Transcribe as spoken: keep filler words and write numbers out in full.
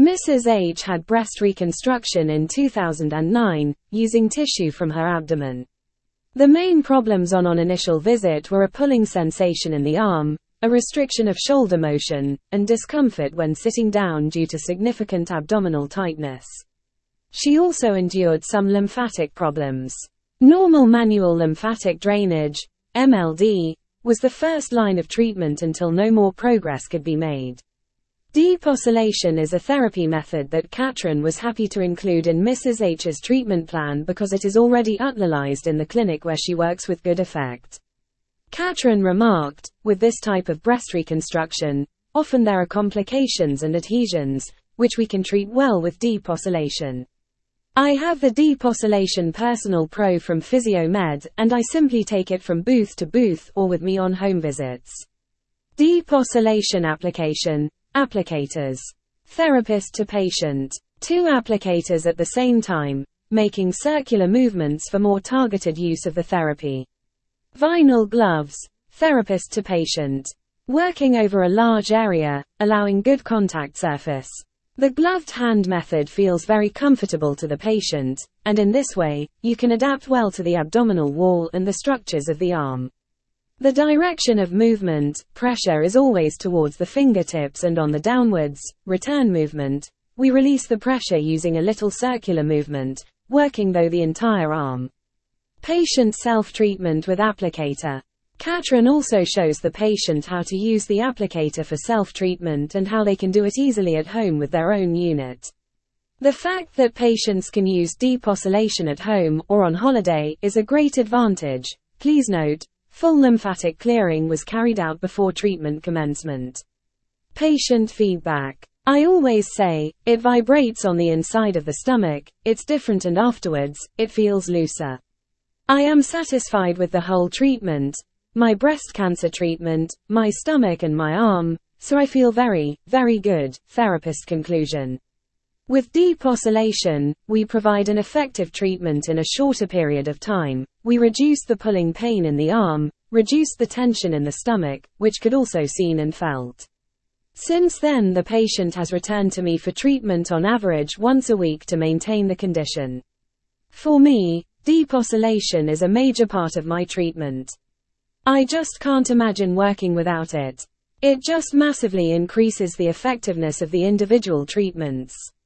Missus H had breast reconstruction in two thousand nine, using tissue from her abdomen. The main problems on an initial visit were a pulling sensation in the arm, a restriction of shoulder motion, and discomfort when sitting down due to significant abdominal tightness. She also endured some lymphatic problems. Normal manual lymphatic drainage, M L D, was the first line of treatment until no more progress could be made. Deep oscillation is a therapy method that Katrin was happy to include in Missus H's treatment plan because it is already utilized in the clinic where she works with good effect. Katrin remarked, with this type of breast reconstruction, often there are complications and adhesions, which we can treat well with deep oscillation. I have the Deep Oscillation Personal Pro from PhysioMed, and I simply take it from booth to booth or with me on home visits. Deep oscillation application. Applicators. Therapist to patient. Two applicators at the same time, making circular movements for more targeted use of the therapy. Vinyl gloves. Therapist to patient. Working over a large area, allowing good contact surface. The gloved hand method feels very comfortable to the patient, and in this way, you can adapt well to the abdominal wall and the structures of the arm. The direction of movement, pressure is always towards the fingertips, and on the downwards, return movement, we release the pressure using a little circular movement, working though the entire arm. Patient self-treatment with applicator. Katrin also shows the patient how to use the applicator for self-treatment and how they can do it easily at home with their own unit. The fact that patients can use deep oscillation at home or on holiday is a great advantage. Please note, full lymphatic clearing was carried out before treatment commencement. Patient feedback. I always say, it vibrates on the inside of the stomach, it's different, and afterwards, it feels looser. I am satisfied with the whole treatment, my breast cancer treatment, my stomach and my arm, so I feel very, very good. Therapist conclusion. With deep oscillation, we provide an effective treatment in a shorter period of time. We reduce the pulling pain in the arm, reduce the tension in the stomach, which could also seen and felt. Since then the patient has returned to me for treatment on average once a week to maintain the condition. For me, deep oscillation is a major part of my treatment. I just can't imagine working without it. It just massively increases the effectiveness of the individual treatments.